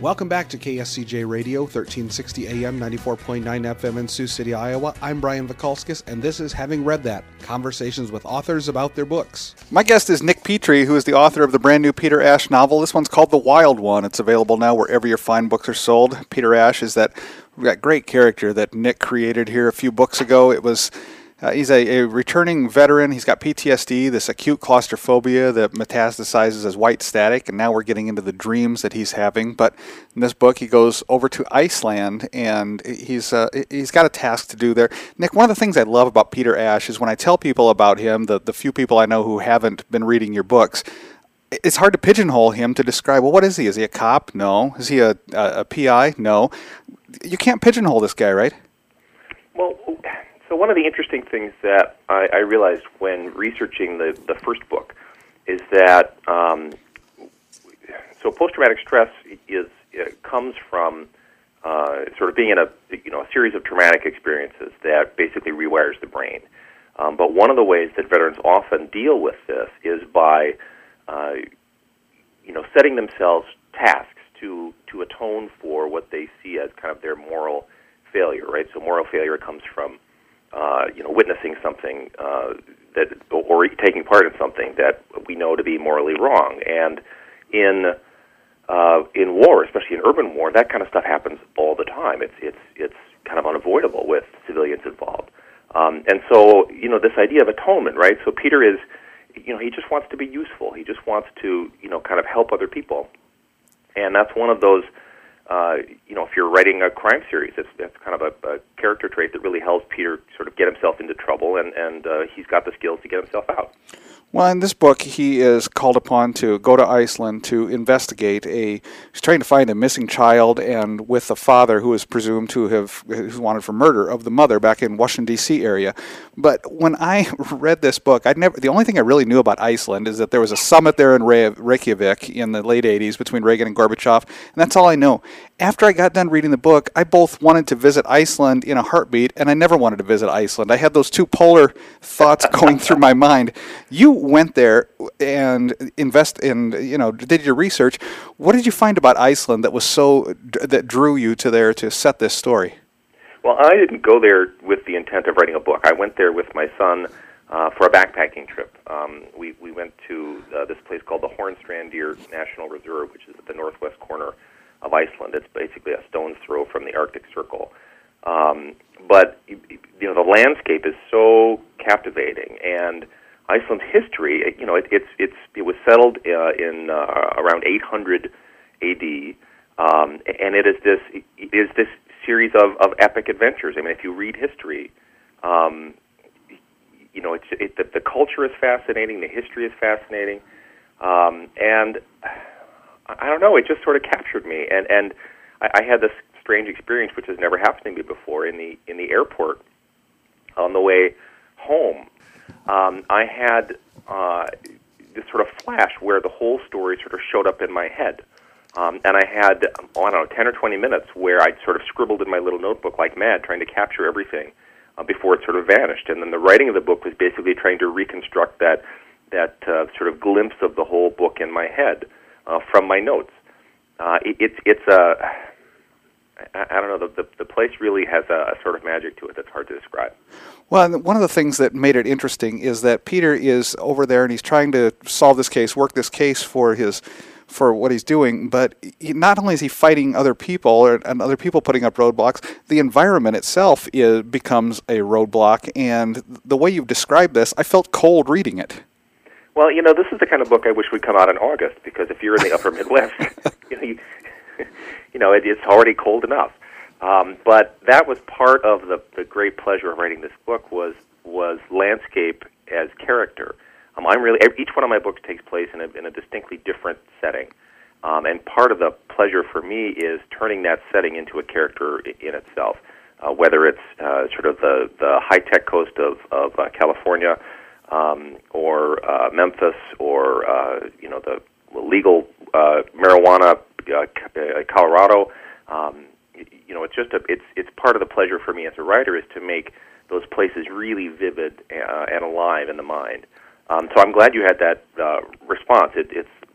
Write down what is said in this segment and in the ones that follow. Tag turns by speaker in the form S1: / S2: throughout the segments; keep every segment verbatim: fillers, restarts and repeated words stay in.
S1: Welcome back to K S C J Radio, thirteen sixty A M, ninety-four point nine F M in Sioux City, Iowa. I'm Brian Vikalskis, and this is Having Read That, conversations with authors about their books.
S2: My guest is Nick Petrie, who is the author of the brand new Peter Ash novel. This one's called The Wild One. It's available now wherever your fine books are sold. Peter Ash is that, that great character that Nick created here a few books ago. It was... Uh, he's a, a returning veteran. He's got P T S D, this acute claustrophobia that metastasizes as white static, and now we're getting into the dreams that he's having. But in this book, he goes over to Iceland, and he's uh, he's got a task to do there. Nick, one of the things I love about Peter Ash is when I tell people about him, the, the few people I know who haven't been reading your books, it's hard to pigeonhole him to describe, well, what is he? Is he a cop? No. Is he a, a, a P I? No. You can't pigeonhole this guy, right?
S3: Well, so one of the interesting things that I, I realized when researching the, the first book is that um, so post-traumatic stress is it comes from uh, sort of being in a you know a series of traumatic experiences that basically rewires the brain. Um, but one of the ways that veterans often deal with this is by uh, you know setting themselves tasks to to atone for what they see as kind of their moral failure. Right. So moral failure comes from Uh, you know, witnessing something uh, that, or taking part in something that we know to be morally wrong. And in uh, in war, especially in urban war, that kind of stuff happens all the time. It's it's it's kind of unavoidable with civilians involved. Um, and so, you know, this idea of atonement, right? So Peter is, you know, he just wants to be useful. He just wants to, you know, kind of help other people. And that's one of those. Uh, you know, if you're writing a crime series, it's, that's kind of a, a character trait that really helps Peter sort of get himself into trouble, and, and uh, he's got the skills to get himself out.
S2: Well, in this book, he is called upon to go to Iceland to investigate a, he's trying to find a missing child, and with a father who is presumed to have, who's wanted for murder of the mother back in Washington, D C area. But when I read this book, I'd never, the only thing I really knew about Iceland is that there was a summit there in Reykjavik in the late eighties between Reagan and Gorbachev, and that's all I know. After I got done reading the book, I both wanted to visit Iceland in a heartbeat, and I never wanted to visit Iceland. I had those two polar thoughts going through my mind. You went there and invest in, you know, did your research. What did you find about Iceland that was so, that drew you to there to set this story?
S3: Well, I didn't go there with the intent of writing a book. I went there with my son uh, for a backpacking trip. Um, we, we went to uh, this place called the Hornstrandir National Reserve, which is at the northwest corner of Iceland. It's basically a stone's throw from the Arctic Circle. Um, but, you know, the landscape is so captivating, and Iceland's history, you know, it, it's it's it was settled uh, in uh, around eight hundred A D, um, and it is this it is this series of, of epic adventures. I mean, if you read history, um, you know, it's it, the, the culture is fascinating, the history is fascinating, um, and I don't know, it just sort of captured me, and and I, I had this strange experience, which has never happened to me before, in the in the airport on the way home. Um, I had uh, this sort of flash where the whole story sort of showed up in my head. Um, and I had, oh, I don't know, ten or twenty minutes where I'd sort of scribbled in my little notebook like mad, trying to capture everything uh, before it sort of vanished. And then the writing of the book was basically trying to reconstruct that, that uh, sort of glimpse of the whole book in my head uh, from my notes. Uh, it, it's, it's a... I, I don't know, the, the, the place really has a, a sort of magic to it that's hard to describe.
S2: Well, one of the things that made it interesting is that Peter is over there and he's trying to solve this case, work this case for his, for what he's doing, but he, not only is he fighting other people or, and other people putting up roadblocks, the environment itself is, becomes a roadblock, and the way you've described this, I felt cold reading it.
S3: Well, you know, this is the kind of book I wish would come out in August, because if you're in the upper Midwest, you know, you, you know, it, it's already cold enough. Um, but that was part of the, the great pleasure of writing this book was was landscape as character. Um, I'm really each one of my books takes place in a, in a distinctly different setting, um, and part of the pleasure for me is turning that setting into a character in, in itself. Uh, whether it's uh, sort of the, the high tech coast of of uh, California, um, or uh, Memphis, or uh, you know the legal uh, marijuana, uh, Colorado. Um, You know, it's just a, it's it's part of the pleasure for me as a writer is to make those places really vivid uh, and alive in the mind. Um, so I'm glad you had that uh, response. It, it's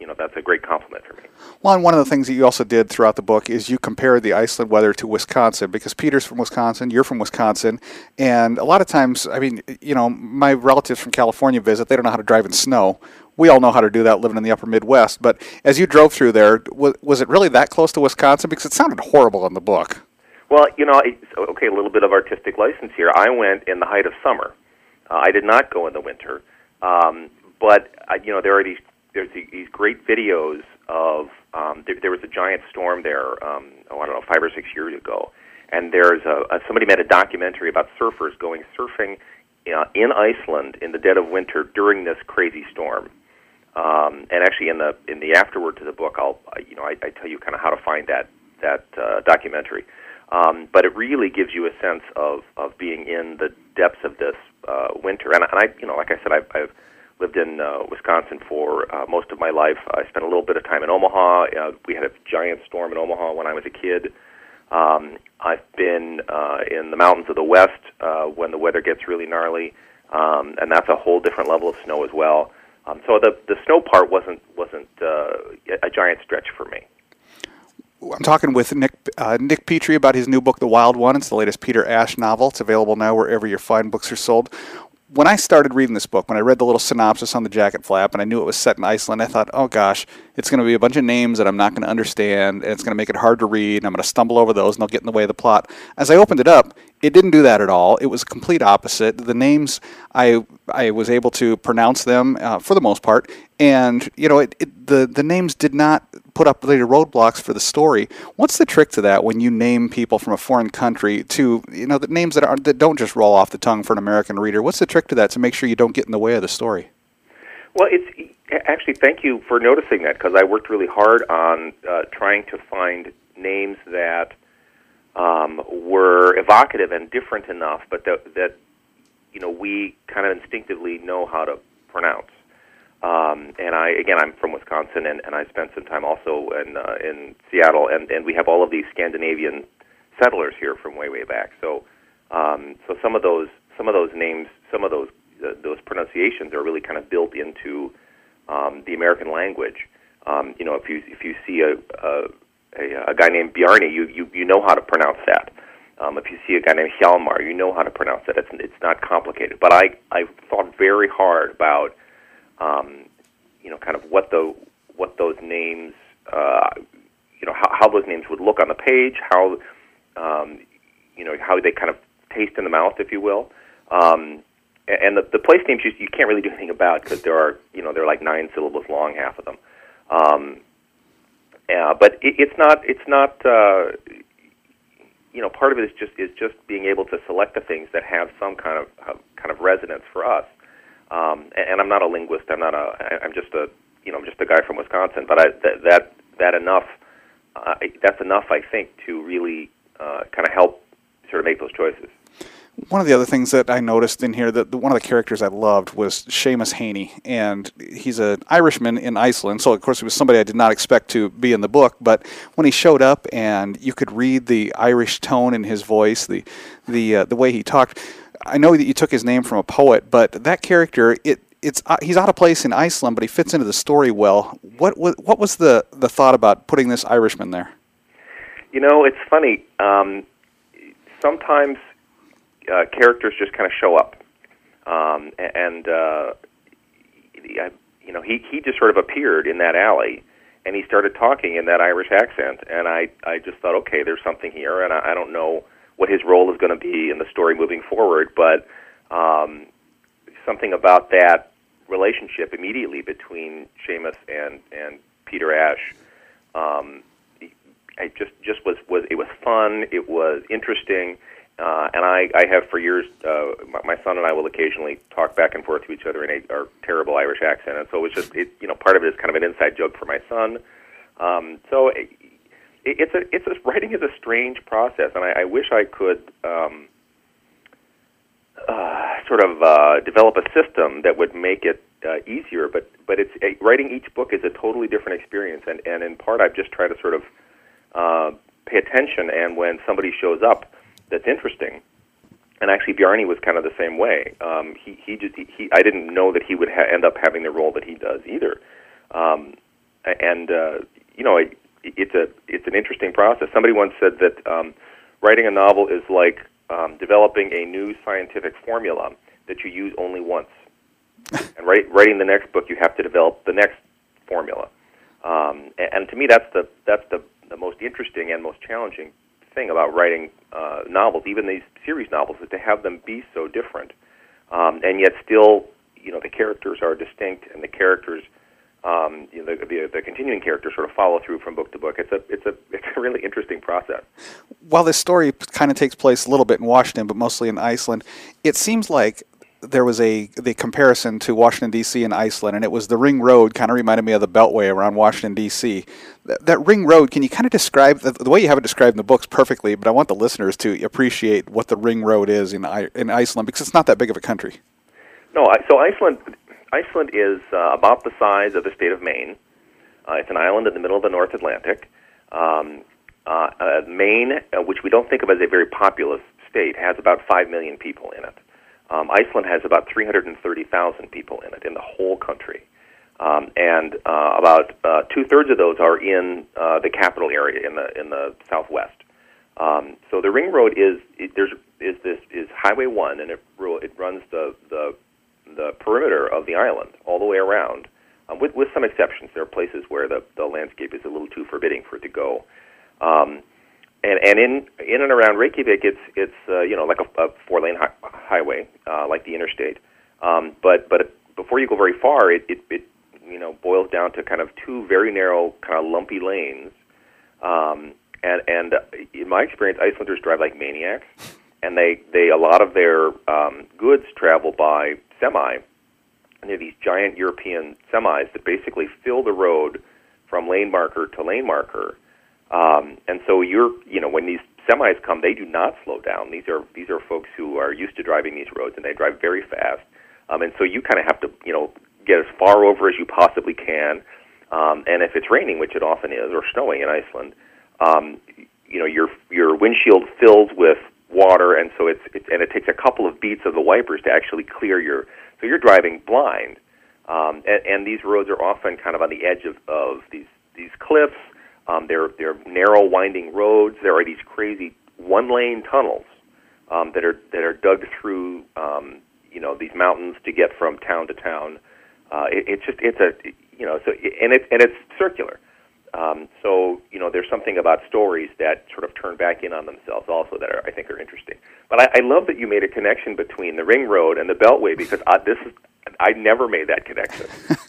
S3: you know that's a great compliment for me.
S2: Well, and one of the things that you also did throughout the book is you compared the Iceland weather to Wisconsin, because Peter's from Wisconsin, you're from Wisconsin, and a lot of times, I mean, you know, my relatives from California visit, they don't know how to drive in snow. We all know how to do that living in the upper Midwest, but as you drove through there, was, was it really that close to Wisconsin? Because it sounded horrible in the book.
S3: Well, you know, it's, okay, a little bit of artistic license here. I went in the height of summer. Uh, I did not go in the winter, um, but, uh, you know, there are these there's these great videos of, um, there, there was a giant storm there, um, oh, I don't know, five or six years ago, and there's a, a somebody made a documentary about surfers going surfing uh, in Iceland in the dead of winter during this crazy storm. Um, and actually, in the in the afterword to the book, I'll you know I, I tell you kind of how to find that that uh, documentary. Um, but it really gives you a sense of, of being in the depths of this uh, winter. And, and I, you know, like I said, I've, I've lived in uh, Wisconsin for uh, most of my life. I spent a little bit of time in Omaha. Uh, we had a giant storm in Omaha when I was a kid. Um, I've been uh, in the mountains of the West uh, when the weather gets really gnarly, um, and that's a whole different level of snow as well. Um, so the the snow part wasn't wasn't uh, a giant stretch for me.
S2: I'm talking with Nick uh, Nick Petrie about his new book, The Wild One. It's the latest Peter Ash novel. It's available now wherever your fine books are sold. When I started reading this book, when I read the little synopsis on the jacket flap, and I knew it was set in Iceland, I thought, oh gosh, it's going to be a bunch of names that I'm not going to understand, and it's going to make it hard to read, and I'm going to stumble over those, and they'll get in the way of the plot. As I opened it up, it didn't do that at all. It was a complete opposite. The names, I I was able to pronounce them uh, for the most part, and you know, it, it, the the names did not put up later roadblocks for the story. What's the trick to that when you name people from a foreign country to, you know, the names that are that don't just roll off the tongue for an American reader? What's the trick to that to make sure you don't get in the way of the story?
S3: Well, it's actually, thank you for noticing that, because I worked really hard on uh, trying to find names that um, were evocative and different enough, but that, that you know we kind of instinctively know how to pronounce. Um, and I, again, I'm from Wisconsin, and, and I spent some time also in uh, in Seattle, and, and we have all of these Scandinavian settlers here from way, way back. So, um, so some of those, some of those names, some of those uh, those pronunciations are really kind of built into um, the American language. Um, you know, if you if you see a a, a, a guy named Bjarni, you, you you know how to pronounce that. Um, if you see a guy named Hjalmar, you know how to pronounce that. It's it's not complicated. But I I thought very hard about Um, you know, kind of what the what those names, uh, you know, how, how those names would look on the page, how, um, you know, how they kind of taste in the mouth, if you will. Um, and the, the place names you, you can't really do anything about, because there are, you know, they're like nine syllables long, half of them. Um, uh, but it, it's not, it's not, uh, you know, part of it is just is just being able to select the things that have some kind of uh, kind of resonance for us. Um, and I'm not a linguist. I'm not a. I'm just a. You know, I'm just a guy from Wisconsin. But I, that that that enough. Uh, that's enough, I think, to really uh, kind of help sort of make those choices.
S2: One of the other things that I noticed in here, that the, one of the characters I loved was Seamus Haney, and he's an Irishman in Iceland. So of course he was somebody I did not expect to be in the book. But when he showed up, and you could read the Irish tone in his voice, the the uh, the way he talked. I know that you took his name from a poet, but that character, it it's uh, he's out of place in Iceland, but he fits into the story well. What what, what was the, the thought about putting this Irishman there?
S3: You know, it's funny. Um, sometimes uh, characters just kind of show up, um, and uh, you know, he he just sort of appeared in that alley, and he started talking in that Irish accent, and I I just thought, okay, there's something here, and I, I don't know what his role is going to be in the story moving forward, but um, something about that relationship immediately between Seamus and, and Peter Ash, um, I just just was, was it was fun, it was interesting, uh, and I, I have for years, uh, my, my son and I will occasionally talk back and forth to each other in a, our terrible Irish accent, and so it was just, it, you know, part of it is kind of an inside joke for my son. Um, so. It, It's a it's a writing is a strange process, and I, I wish I could um, uh, sort of uh, develop a system that would make it uh, easier. But but it's a, writing each book is a totally different experience, and, and in part I've just tried to sort of uh, pay attention. And when somebody shows up that's interesting, and actually Bjarni was kind of the same way. Um, he he just he, he I didn't know that he would ha- end up having the role that he does either. Um, and uh, you know, it, it's a it's an interesting process. Somebody once said that um, writing a novel is like um, developing a new scientific formula that you use only once. And write, writing the next book, you have to develop the next formula. Um, and, and to me, that's the that's the, the most interesting and most challenging thing about writing uh, novels, even these series novels, is to have them be so different, um, and yet still, you know, the characters are distinct, and the characters, um, you know, the, the the continuing characters sort of follow through from book to book. It's a it's a it's a really interesting process.
S2: While this story kind of takes place a little bit in Washington, but mostly in Iceland, it seems like there was a the comparison to Washington, D C and Iceland, and it was the Ring Road kind of reminded me of the Beltway around Washington, D C That, that Ring Road, can you kind of describe, the, the way you have it described in the books perfectly, but I want the listeners to appreciate what the Ring Road is in in Iceland, because it's not that big of a country.
S3: No, so Iceland Iceland is uh, about the size of the state of Maine. Uh, it's an island in the middle of the North Atlantic. Um, uh, uh, Maine, uh, which we don't think of as a very populous state, has about five million people in it. Um, Iceland has about three hundred thirty thousand people in it, in the whole country. Um, and uh, about uh, two-thirds of those are in uh, the capital area, in the in the southwest. Um, so the Ring Road is it, there's is this is Highway One, and it it runs the the the perimeter of the island all the way around, um, with with some exceptions. There are places where the the landscape is a little too forbidding for it to go. Um, And and in in and around Reykjavik, it's it's uh, you know like a, a four-lane hi- highway, uh, like the interstate. Um, but but before you go very far, it, it it you know boils down to kind of two very narrow, kind of lumpy lanes. Um, and and in my experience, Icelanders drive like maniacs, and they, they a lot of their um, goods travel by semi. And they're these giant European semis that basically fill the road from lane marker to lane marker. Um, and so you're, you know, when these semis come, they do not slow down. These are these are folks who are used to driving these roads, and they drive very fast. Um, and so you kind of have to, you know, get as far over as you possibly can. Um, and if it's raining, which it often is, or snowing in Iceland, um, you know, your your windshield fills with water, and so it's, it's and it takes a couple of beats of the wipers to actually clear your. So you're driving blind. Um, and, and these roads are often kind of on the edge of, of these these cliffs. Um, they're, they're narrow, winding roads. There are these crazy one-lane tunnels um, that are that are dug through, um, you know, these mountains to get from town to town. Uh, it, it's just it's a you know so and it and it's circular. Um, so you know, there's something about stories that sort of turn back in on themselves also that are, I think are interesting. But I, I love that you made a connection between the Ring Road and the Beltway, because I, this is I never made that connection.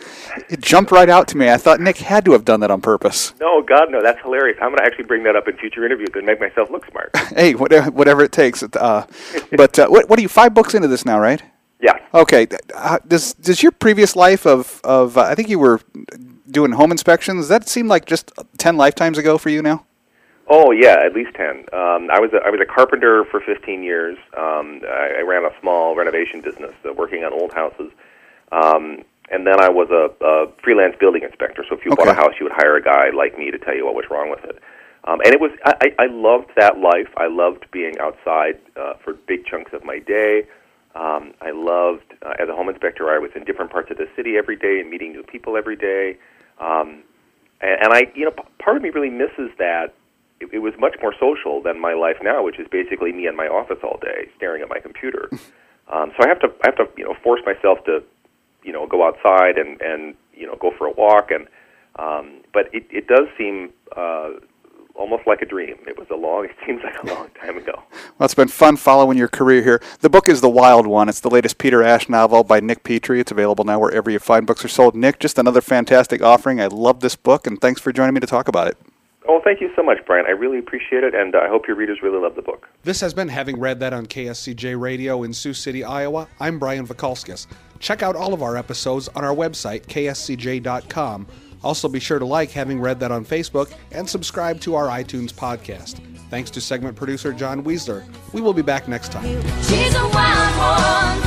S2: It jumped right out to me. I thought Nick had to have done that on purpose.
S3: No, God, no, that's hilarious. I'm going to actually bring that up in future interviews and make myself look smart.
S2: Hey, whatever, whatever it takes. Uh, but uh, what, what are you, five books into this now, right?
S3: Yeah.
S2: Okay. Uh, does does your previous life of, of uh, I think you were doing home inspections, does that seem like just ten lifetimes ago for you now?
S3: Oh, yeah, at least ten. Um, I was a, I was a carpenter for fifteen years. Um, I, I ran a small renovation business, uh, working on old houses. Um, and then I was a, a freelance building inspector. So if you
S2: Okay.
S3: bought a house, you would hire a guy like me to tell you what was wrong with it. Um, and it was I, I loved that life. I loved being outside uh, for big chunks of my day. Um, I loved, uh, as a home inspector, I was in different parts of the city every day and meeting new people every day. Um, and, and I, you know, p- part of me really misses that. It, it was much more social than my life now, which is basically me in my office all day, staring at my computer. Um, so I have to, I have to, you know, force myself to, you know, go outside and, and you know, go for a walk. And um, but it, it does seem uh, almost like a dream. It was a long, it seems like a long time ago.
S2: Well, it's been fun following your career here. The book is The Wild One. It's the latest Peter Ash novel by Nick Petrie. It's available now wherever you find books are sold. Nick, just another fantastic offering. I love this book, and thanks for joining me to talk about it.
S3: Oh, thank you so much, Brian. I really appreciate it, and I hope your readers really love the book.
S1: This has been Having Read That on K S C J Radio in Sioux City, Iowa. I'm Brian Vakalskis. Check out all of our episodes on our website, K S C J dot com. Also, be sure to like Having Read That on Facebook and subscribe to our iTunes podcast. Thanks to segment producer John Weisler. We will be back next time.
S4: She's a wild one.